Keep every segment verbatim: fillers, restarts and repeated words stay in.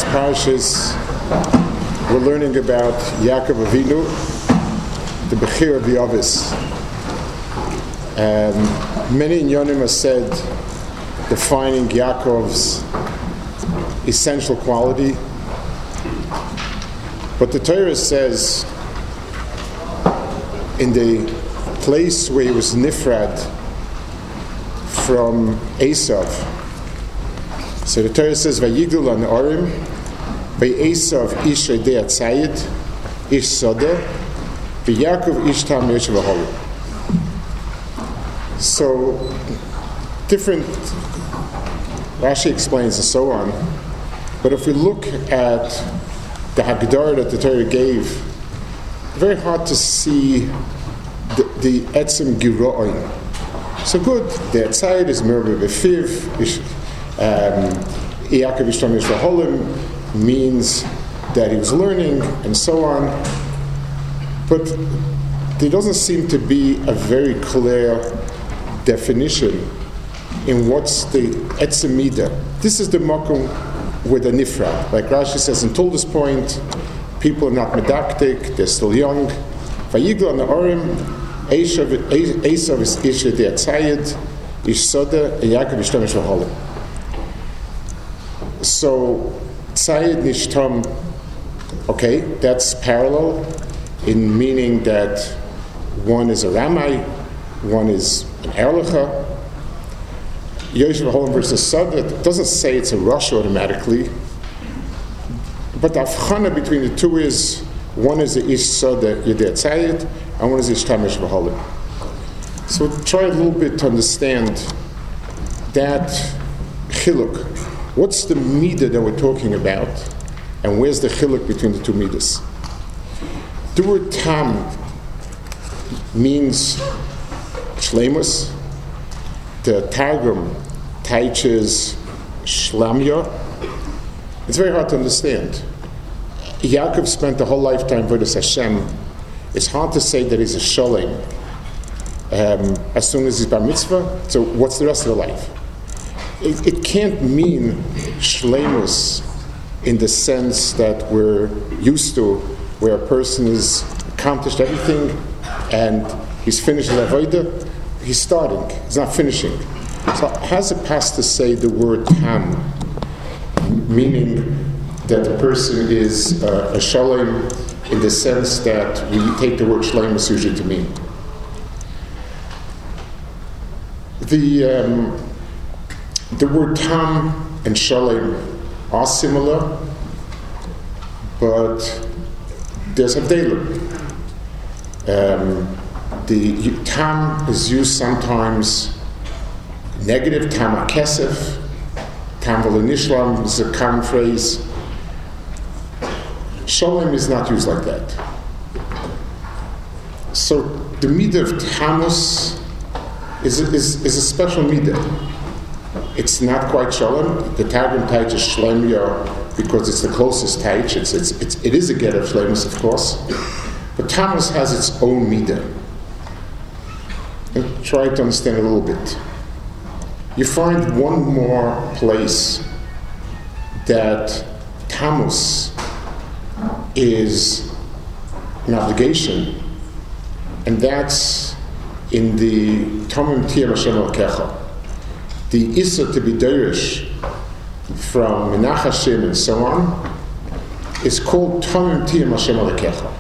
parashas, we're learning about Yaakov Avinu, the Bechir of the Avis. Um, many inyanim have said, defining Yaakov's essential quality. But the Torah says, in the place where he was nifrad from Esav, so the Torah says, "Vayigdul an Orim, Vayesav ish Edei Atzayid, ish Sodeh, V'Yaakov ish Tam Yesh V'Holim." So, different, Rashi explains and so on. But if we look at the Haggadah that the Torah gave, very hard to see the, the Etzem Giro'in. So good, the Atzayid is Merbe B'Fiv, ish Um, Yaakov Ishtam Yisraholim means that he was learning and so on, but there doesn't seem to be a very clear definition in what's the etzemida. This is the makom with a nifra. Like Rashi says, until this point, people are not medaktik, they're still young. Vayigdul an Orim, Esav is Isha de Atzayid, Ish Soda, Yaakov Ishtam Yisraholim. So, Tzayid Nishtam, okay, that's parallel in meaning that one is a Ramai, one is an Erlicha. Yoshev Holim versus Sada doesn't say it's a rush automatically, but the Avchana between the two is one is the Ish Sada Yedei Tzayid, and one is Ish Tam Yesh V'Holim. So, we'll try a little bit to understand that chiluk. What's the midah that we're talking about, and where's the chiluk between the two midas? The word tam means shleimus. The Targum teaches shlamya. It's very hard to understand. Yaakov spent the whole lifetime with Hashem. It's hard to say that he's a sholem um, as soon as he's bar mitzvah. So what's the rest of the life? It, it can't mean shleimus in the sense that we're used to, where a person has accomplished everything and he's finished the avodah. He's starting, he's not finishing. So how's it pass to say the word tam, meaning that the person is uh, a shalom in the sense that we take the word shleimus usually to mean? The um, The word tam and shalom are similar, but there's havdalah. Um, the tam is used sometimes negative, tam akesef, tam v'lenishlam is a common phrase. Shalom is not used like that. So the midah of tamus is, is, is a special midah. It's not quite shalom. The Targum taich is shlemya because it's the closest taich. It's, it's, it's, it is a get of shlemus, of course. But tamus has its own midah. And try to understand a little bit. You find one more place that tamus is an obligation, and that's in the Tomim Tiyam Hashem Elokecha. The Issa to be Derish from Menach Hashem and so on is called Tomim Tiyam Hashem Elokecha.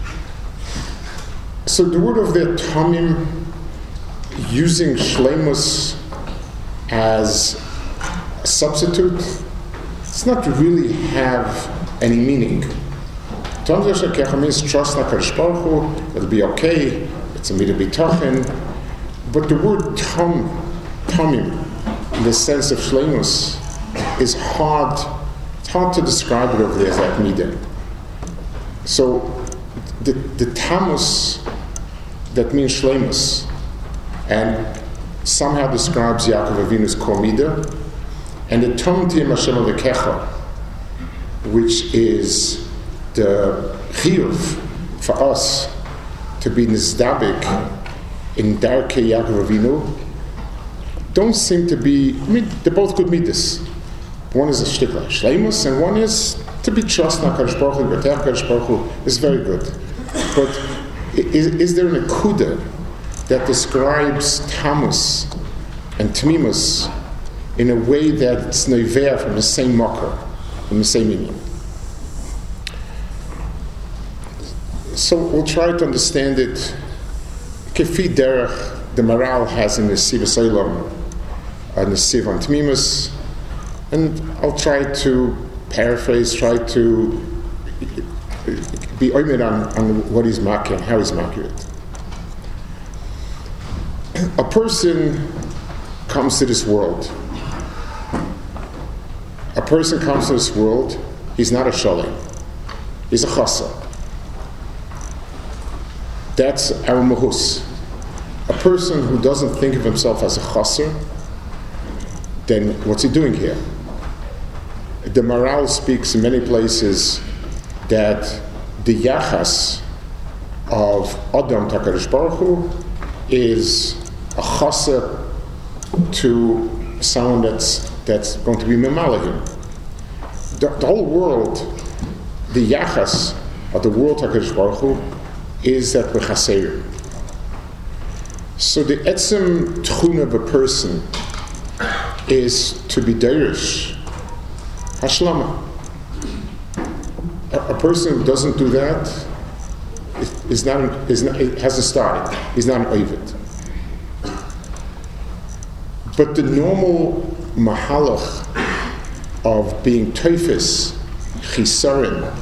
So the word of the Tomim using Shleimus as a substitute, it's not really have any meaning. Tomim Hashem Elokecha means trust in HaKadosh Baruch Hu, it'll be okay, it's a midah b'tochen. But the word Tom, Tomim, in the sense of shleimus, is hard. It's hard to describe it over there as that midah. So, the, the tamus that means shleimus, and somehow describes Yaakov Avinu's core midah, and the tom tiyam Hashem Elokecha, which is the chiyuv for us to be nizdabik in Darkei Yaakov Avinu, don't seem to be, I mean, they're both good midas, One is a shtikla shleimus, and one is to be trusted in HaKadosh Baruch Hu, B'tei HaKadosh Baruch Hu is very good. But is, is there an akuda that describes tamus and tmimus in a way that it's neiveh from the same makar, from the same meaning? So we'll try to understand it. Kefi derech, the Maral has in the Siv Salem, and the Siv on tmimus, and I'll try to paraphrase, try to be oimid on, on what he's making, how he's making it. A person comes to this world. A person comes to this world, he's not a shalim. He's a chasa. That's our mahus. A person who doesn't think of himself as a chasa, then what's he doing here? The Maral speaks in many places that the yachas of Adam HaKadosh Baruch Hu is a chasa to someone that's that's going to be memalahim. The, the whole world, the yachas of the world HaKadosh Baruch Hu is that we're chaseir. So the etzem tchuna of a person is to be derish. Hashlama. A, a person who doesn't do that is, is not, is not, it hasn't started. He's not an oived. But the normal mahalach of being teifis, chisarin,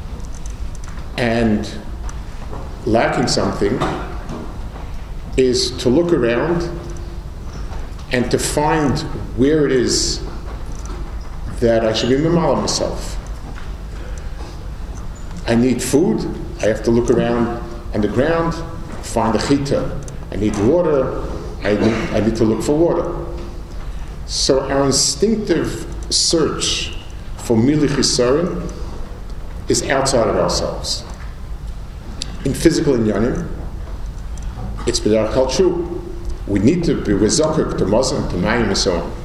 and lacking something is to look around and to find where it is that I should be memal myself. I need food, I have to look around on the ground, find a chita. I need water, I need, I need to look for water. So our instinctive search for mili chisarin is outside of ourselves. In physical inyanim, it's b'derech kol true. We need to be rezokek to Muslim, to Mayim, and so on.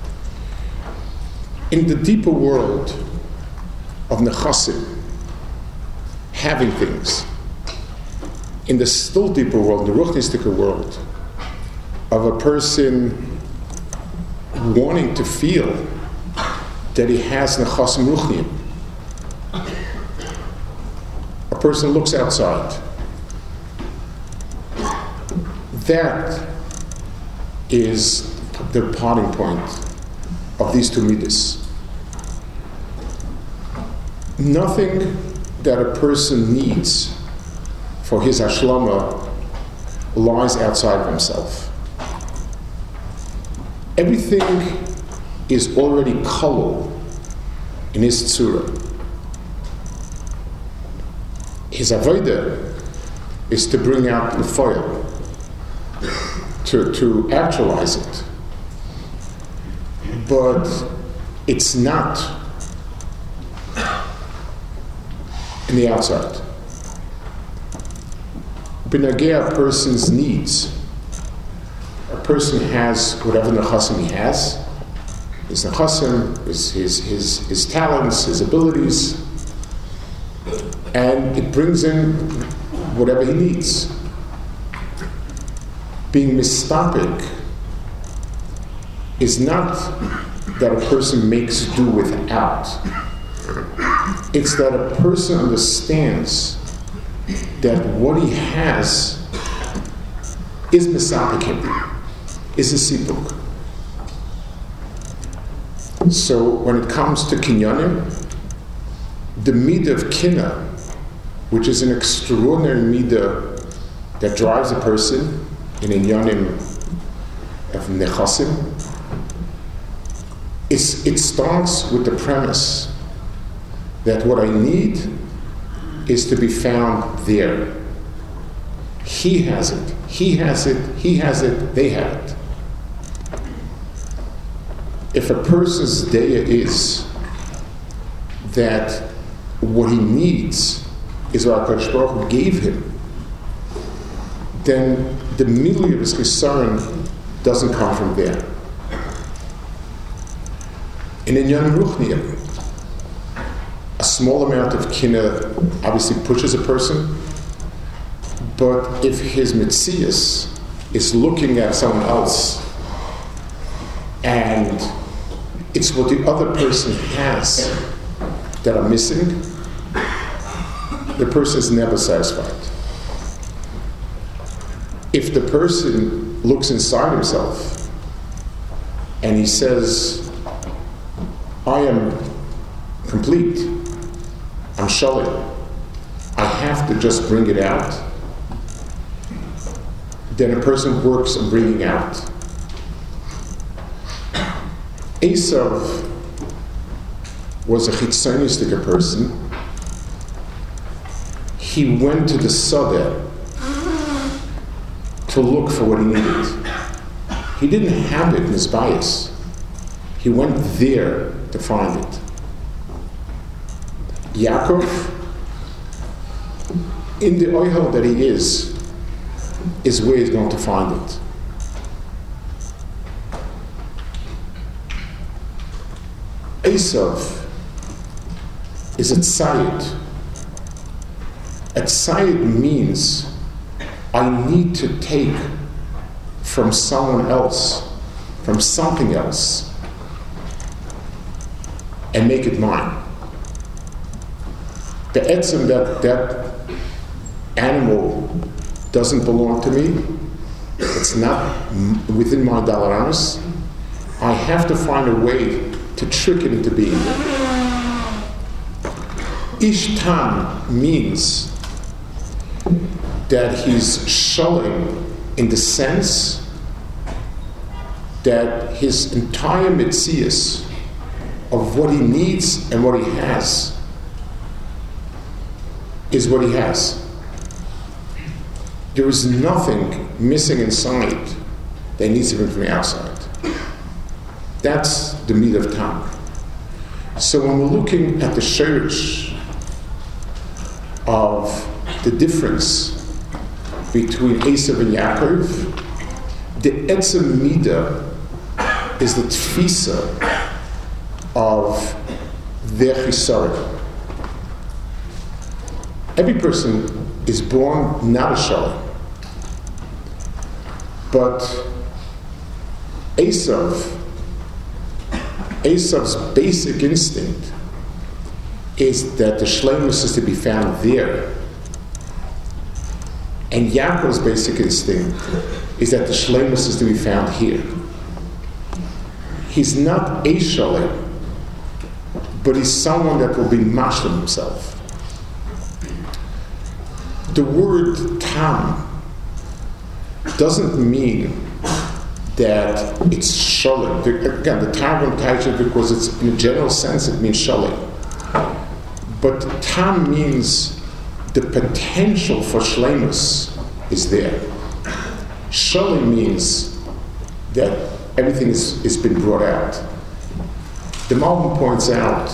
In the deeper world of nechasim, having things, in the still deeper world, the ruchnistic world, of a person wanting to feel that he has nechasim ruchnim, a person looks outside. That is the parting point of these two midas. Nothing that a person needs for his hashlama lies outside of himself. Everything is already kolol in his tzura. His avodah is to bring out the foil, to, to actualize it. But it's not in the outside. B'nageh a person's needs. A person has whatever nechasim he has, his nechasim, his, his, his, his talents, his abilities, and it brings in whatever he needs. Being mistapik is not that a person makes do without. It's that a person understands that what he has is misapikim, is a sipuk. So when it comes to kinyanim, the midah of kina, which is an extraordinary midah that drives a person in inyanim of nechasim, it's, it starts with the premise that what I need is to be found there. He has it, he has it, he has it, they have it. If a person's daya is that what he needs is what HaKadosh Baruch Hu gave him, then the middle of his chisaron doesn't come from there. In Inyan Ruchniim, a small amount of kina obviously pushes a person, but if his mitzias is looking at someone else and it's what the other person has that are missing, the person is never satisfied. If the person looks inside himself and he says, I am complete, I'm shalom, I have to just bring it out, then a person works on bringing out. Esav was a chitzonistic person. He went to the Sadeh to look for what he needed. He didn't have it in his bias. He went there to find it. Yaakov, in the oihel that he is, is where he's going to find it. Esav is a tzayid. A tzayid means I need to take from someone else, from something else, and make it mine. The etzem that that animal doesn't belong to me, it's not within my dalaramas, I have to find a way to trick it into being. Ishtam means that he's showing in the sense that his entire mitzias of what he needs and what he has is what he has. There is nothing missing inside that needs to be from the outside. That's the meat of Tam. So when we're looking at the shirish of the difference between Esav and Yaakov, the etzem midah is the tfisa of their chisaron. Every person is born not a shalom, but Esav, Esav's basic instinct is that the shleimus is to be found there. And Yaakov's basic instinct is that the shleimus is to be found here. He's not a shalom, but he's someone that will be mashlim himself. The word tam doesn't mean that it's shalom. Again, the Targum Taisha, because it's in a general sense, it means shalom. But tam means the potential for shleimus is there. Shalom means that everything is, is been brought out. The Malbim points out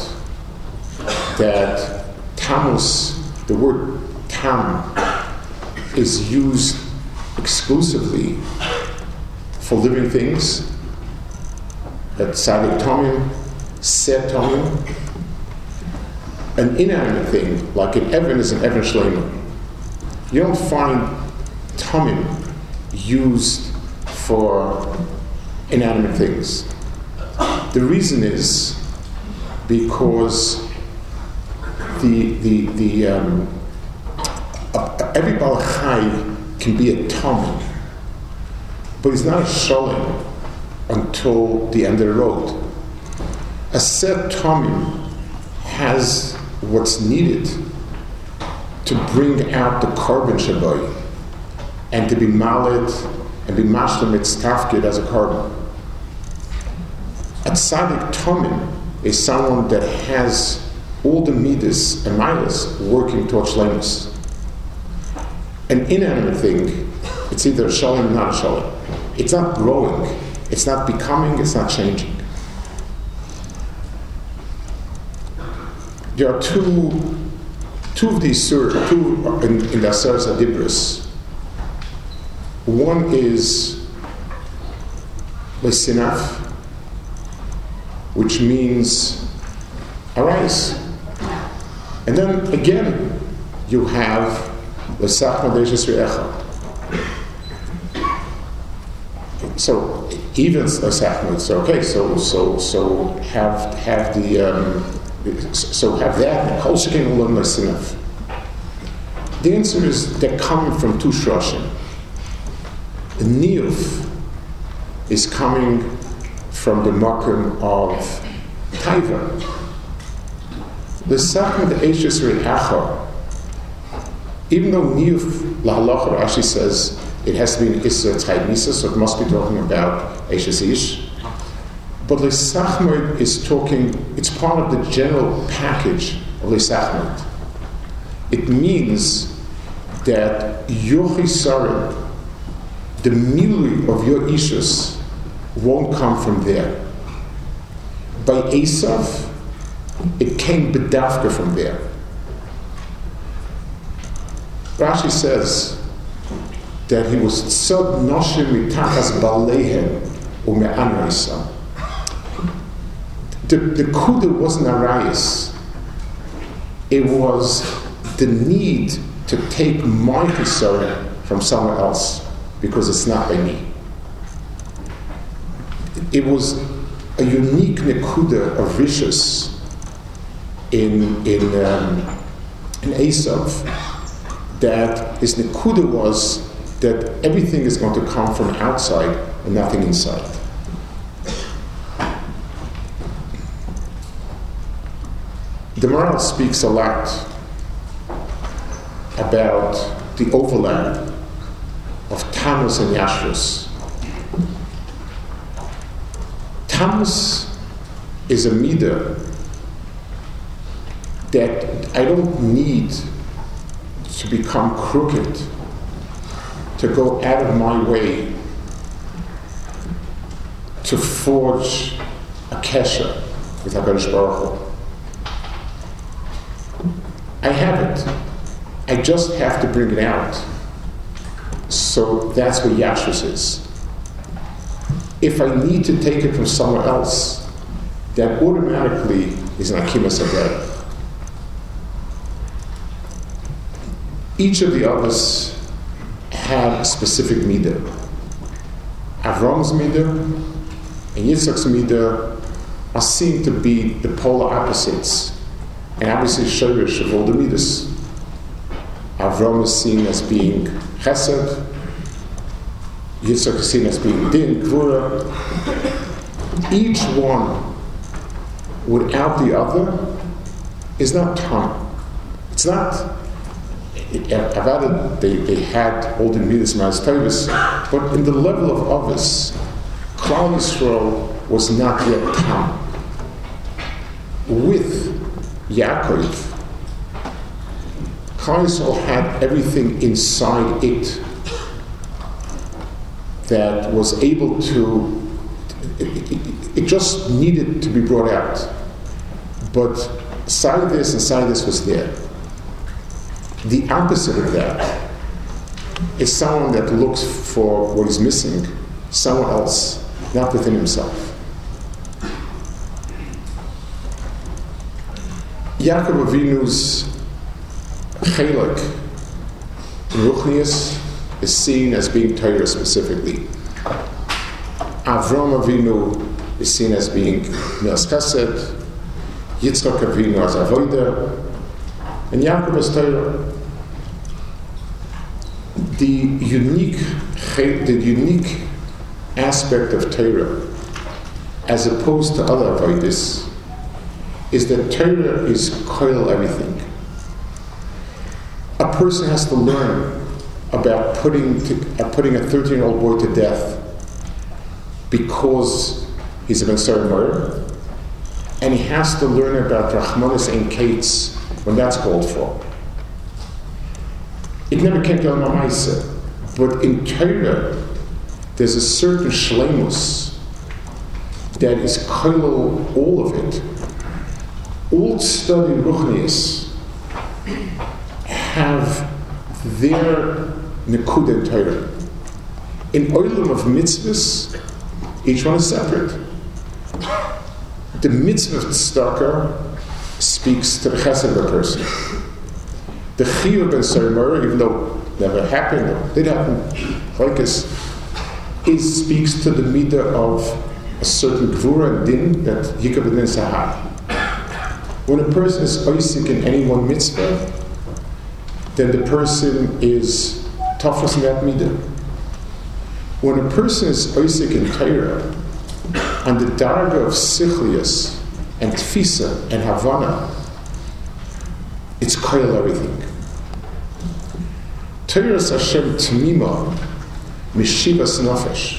that tamus, the word tam, is used exclusively for living things. That sadik tomim, set tomim. An inanimate thing, like an Evan, is an Evan Shlema. You don't find tomim used for inanimate things. The reason is because the the the um, uh, every balachai can be a tomim, but he's not a shalom until the end of the road. A set tomim has what's needed to bring out the carbon shabai and to be malid and be mashlam its tafkid as a carbon. A tzaddik tomim is someone that has all the midas and milas working towards shleimus. An inanimate thing, it's either a shalom or not a shalom. It's not growing, it's not becoming, it's not changing. There are two, two of these surahs, two in, in the Aseres Adibros. One is Lesinaf, which means arise. And then again, you have l'sachma deishes re'echa. So even l'sachma, so okay, so so so have have the um, so have that. Kol shekin ulam l'sinaf. The answer is they're coming from two shroshim. The niyuf is coming from the makom of taiva. The second eishes re'acha, even though niyuf lahalacha Rashi says it has to be an issa tzchai misa, so it must be talking about eishes ish. But l'sachmod is talking; it's part of the general package of l'sachmod. It means that your chisarim, the milui of your ishus, won't come from there. By Esav, it came bedavka from there. Rashi says that he was tzad noshim mitachas balehem ume'anraisa. The the kuda wasn't arayis. It was the need to take my chisarim from somewhere else because it's not by me. It was a unique nekuda of rishus in in um, in Esav, that his nekuda was that everything is going to come from outside and nothing inside. The Maharal speaks a lot about the overlap of Tammuz and Yashrus. Tammuz is a midah that I don't need to become crooked, to go out of my way to forge a kesher with HaKadosh Baruch Hu. I have it. I just have to bring it out. So that's what Yashrus is. If I need to take it from somewhere else, that automatically is an Akimas Adar. Each of the others have a specific midah. Avram's midah and Yitzchak's midah are seen to be the polar opposites, and obviously shorish of all the midas. Avram is seen as being chesed, Yitzchak is seen as being din, gvura. Each one, without the other, is not time. It's not. Avada, they, they had all the midas ma'as tovus, but in the level of others, Klal Yisrael was not yet tam. With Yaakov, Klal Yisrael had everything inside it that was able to, it, it, it just needed to be brought out. But side this and side this was there. The opposite of that is someone that looks for what is missing somewhere else, not within himself. Yaakov Avinu's chelek in Ruchnius is seen as being Torah specifically. Avram Avinu is seen as being Milas Chesed, Yitzchak Avinu as Avodah, and Yaakov as Torah. The unique, the unique aspect of Torah, as opposed to other avodas, is that Torah is koil everything. A person has to learn about putting to, uh, putting a thirteen-year-old boy to death because he's a ben Sarah, and he has to learn about Rachmanis Ein Kates when that's called for. It never came to Al-Mamaisa, but in Torah, there's a certain shleimus that is koil all of it. All study Ruchnius have their nekuda in Torah. In oilam of mitzvahs, each one is separate. The mitzvah of tzedakah speaks to the chesed of a person. The chiyuv ben Sarimura, even though it never happened, or did happen, like this, is speaks to the midah of a certain gvura and din that yikav and din sahar. When a person is oisik in any one mitzvah, then the person is toughest in that midah. When a person is oisik in Torah, on the darga of sichlius and tfisa and havana, it's koil everything. Torah's Hashem tmima mishivas nefesh.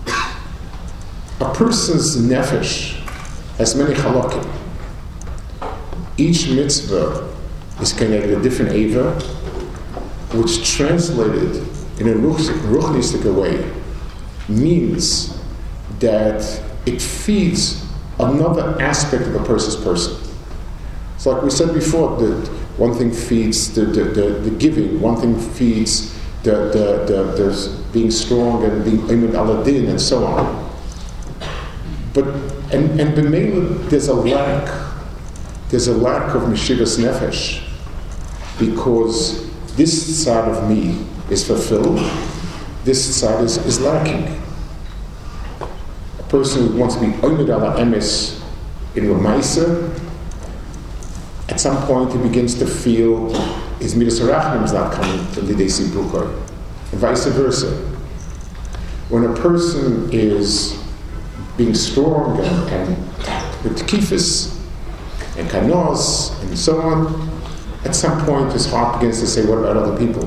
A person's nefesh has many halakim. Each mitzvah is connected to a different eva, which translated in a ruchnistic way means that it feeds another aspect of a person's person. It's like we said before, that one thing feeds the, the, the, the giving, one thing feeds the, the, the, the being strong and being Ayman Aladdin and so on. But, and, and b'meila, there's a lack, there's a lack of Meshivas Nefesh, because this side of me is fulfilled, this side is, is lacking. A person who wants to be Ayman Ala Emes in Lamaisa, at some point he begins to feel his Midas Harachim is not coming to Lidei Sibukar, and vice versa. When a person is being strong and, and with kifis and kanos and so on, at some point his heart begins to say, what about other people?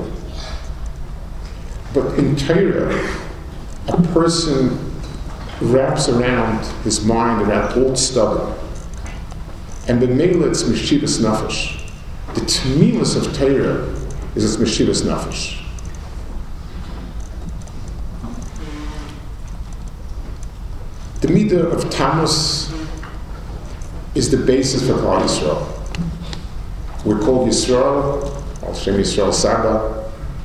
But in Torah, a person wraps around his mind around old stubborn. And b'meila it's Meshivas Nefesh. The tmilas of Torah is its Meshivas Nefesh. The midah of Tammuz is the basis for Klal Yisrael. We're called Yisrael, Al Shem Yisrael Saba.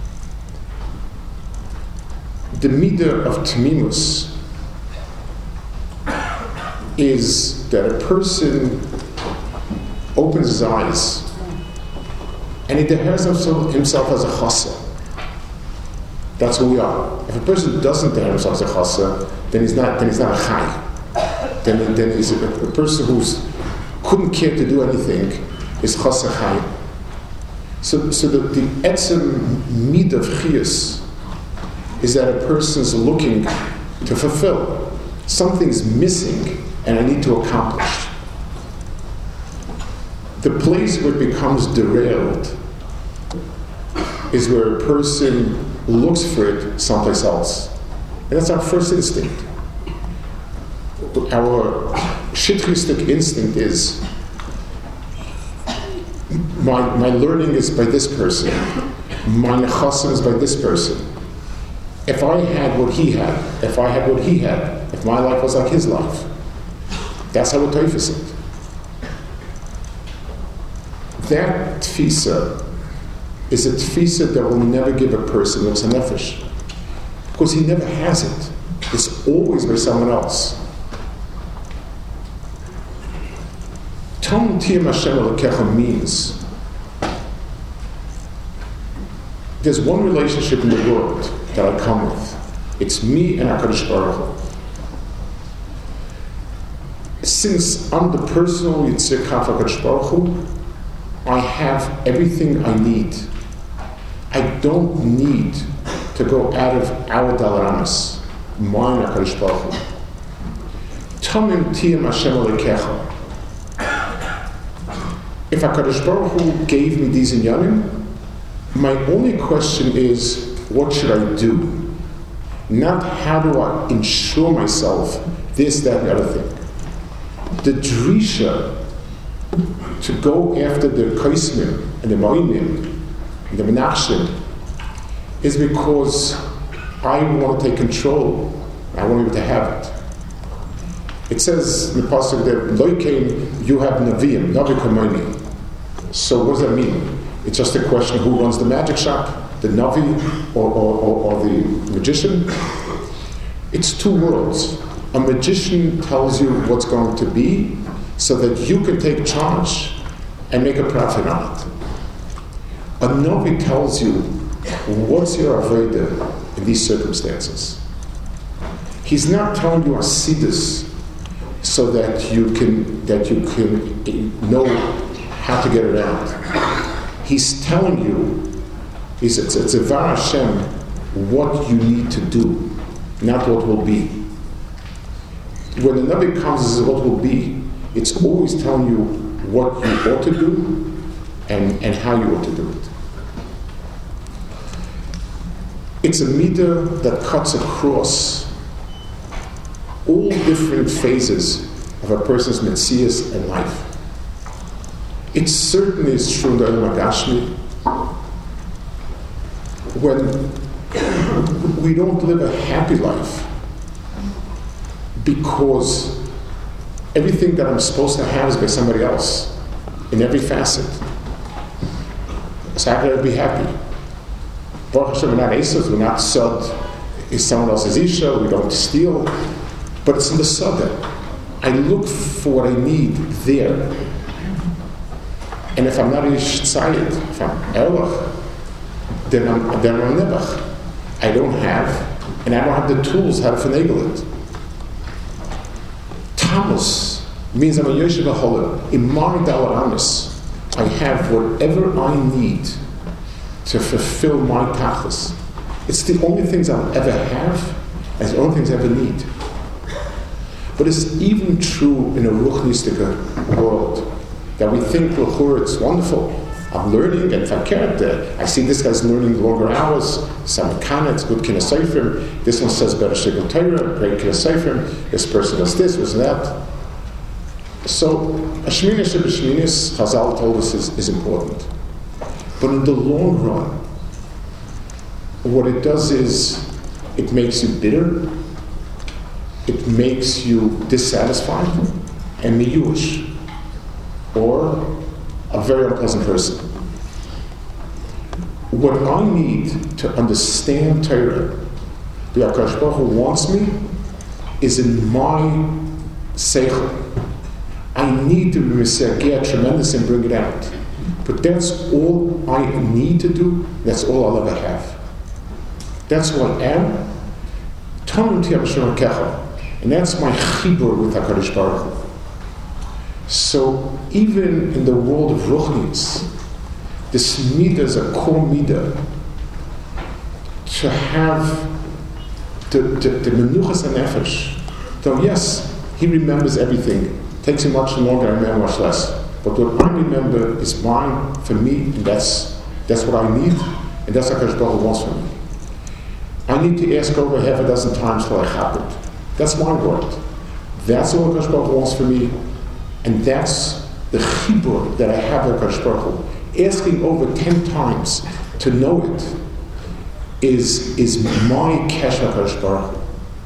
The midah of Tmimus is that a person opens his eyes and he declares himself as a chassa. That's who we are. If a person doesn't declare himself as a chassa, then he's not. Then he's not a chai. Then, then he's a, a person who's couldn't care to do anything is chassa chai. So, so the, the etzem mid of chiyus is that a person's looking to fulfill. Something's missing, and I need to accomplish. The place where it becomes derailed is where a person looks for it someplace else. And that's our first instinct. Our shitristic instinct is, my, my learning is by this person, my nechasim is by this person. If I had what he had, if I had what he had, if my life was like his life, that's how we teifus it. That tfisa is a tfisa that will never give a person what's a nefesh, because he never has it. It's always by someone else. Tom Tiyam Hashem Elokecha means there's one relationship in the world that I come with. It's me and HaKadosh Baruch Hu. Since I'm the personal Yitzhak HaKadosh Baruch Hu, I have everything I need. I don't need to go out of our dalaramas, mine HaKadosh Baruch Hu. Tamim Tiyam Hashem Elokecha. If HaKadosh Baruch Hu gave me these inyanim, my only question is, what should I do? Not how do I ensure myself this, that, and the other thing. The drisha to go after the kaismim and the ma'inim and the menachshim is because I want to take control. I want to be able to have it. It says in the pasuk that loikein you have naviim, navi kamoni. So what does that mean? It's just a question of who runs the magic shop, the navi or, or, or, or the magician. It's two worlds. A magician tells you what's going to be, so that you can take charge and make a profit on it. A Navi tells you what's your avodah in these circumstances. He's not telling you asidus so that you can that you can know how to get around. He's telling you, he's, it's, it's a var Hashem, what you need to do, not what will be. When the Navi comes and says what will be, it's always telling you what you ought to do and, and how you ought to do it. It's a midah that cuts across all different phases of a person's metzias and life. It certainly is true in the Olam HaGashmi when we don't live a happy life because everything that I'm supposed to have is by somebody else in every facet. So how can I be happy? Baruch Hashem, we're not Esav, we're not Sod, is someone else's Isha, we don't steal, but it's in the Sada. I look for what I need there. And if I'm not Ish Tzayid, if I'm Erlach, then I'm, then I'm Nebach. I don't have, and I don't have the tools how to finagle it. Tamus means I'm a Yoshev HaHolim. In my Dalar Amis, I have whatever I need to fulfill my tachlis. It's the only things I'll ever have, and it's the only things I ever need. But it's even true in a ruchnistic world that we think, l'chur, it's wonderful. I'm learning, and if I can't, uh, I see this guy's learning longer hours. Samikana, it's good kinasayfrim. This one says better shigul Torah, great kinasayfrim. This person does this, was that. So, a shminish shebishminis, Chazal told us, is, is important. But in the long run, what it does is it makes you bitter, it makes you dissatisfied, and miyush, or a very unpleasant person. What I need to understand Torah, the HaKadosh Baruch Hu wants me, is in my seichel. I need to be misagea tremendous and bring it out. But that's all I need to do, that's all I'll ever have. That's who I am. And that's my chibur with HaKadosh Baruch Hu. So even in the world of Ruchnis, this midah is a core midah to have the, the, the menuchas hanefesh. So yes, he remembers everything. It takes him much longer, I remember much less. But what I remember is mine for me, and that's that's what I need, and that's what HaKadosh Baruch Hu wants from me. I need to ask over half a dozen times till I have it. That's my word. That's what HaKadosh Baruch Hu wants from me, and that's the chibur that I have with HaKadosh Baruch Hu. Asking over ten times to know it is, is my kesher HaKadosh Baruch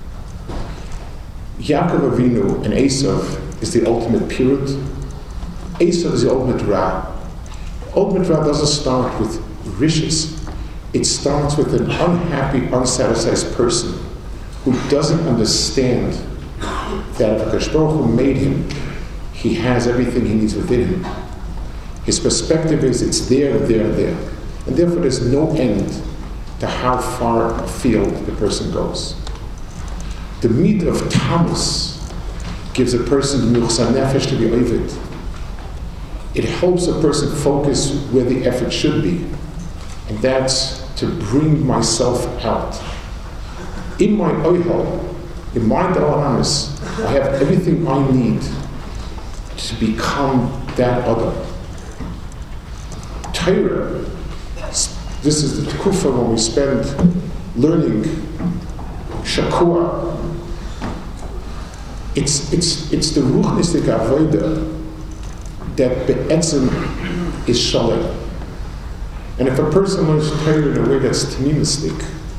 Hu. Yaakov Avinu and Esav is the ultimate purity. Esav is the ultimate Ra. Ultimate Ra doesn't start with riches. It starts with an unhappy, unsatisfied person who doesn't understand that if HaKadosh Baruch Hu made him, he has everything he needs within him. His perspective is it's there, there, there. And therefore there's no end to how far afield the person goes. The midah of tamus gives a person the nuchsa nefesh to be oived. It helps a person focus where the effort should be, and that's to bring myself out. In my oihel, in my dalamis, I have everything I need to become that other. Torah, this is the tekufa when we spend learning shakua. It's it's it's the ruchnistic avodah that be'etzim is shalom. And if a person learns Torah in a way that's tamimistic,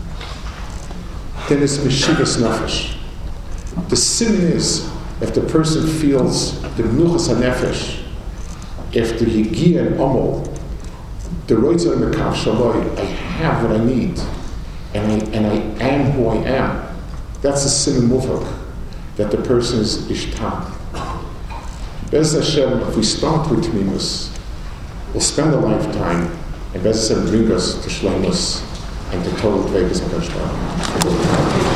then it's meshivas nefesh. The sin is if the person feels the menuchas hanefesh, if the yigia and omol, the roitzer mekav shaloi, I have what I need, and I and I am who I am. That's the sin of muvak, that the person is ishtam. Bez Hashem, if we start with Tmimus, we'll spend a lifetime, and Bez Hashem bring us to Shlomus and to total Dvekas Makadosh Baruch Hu.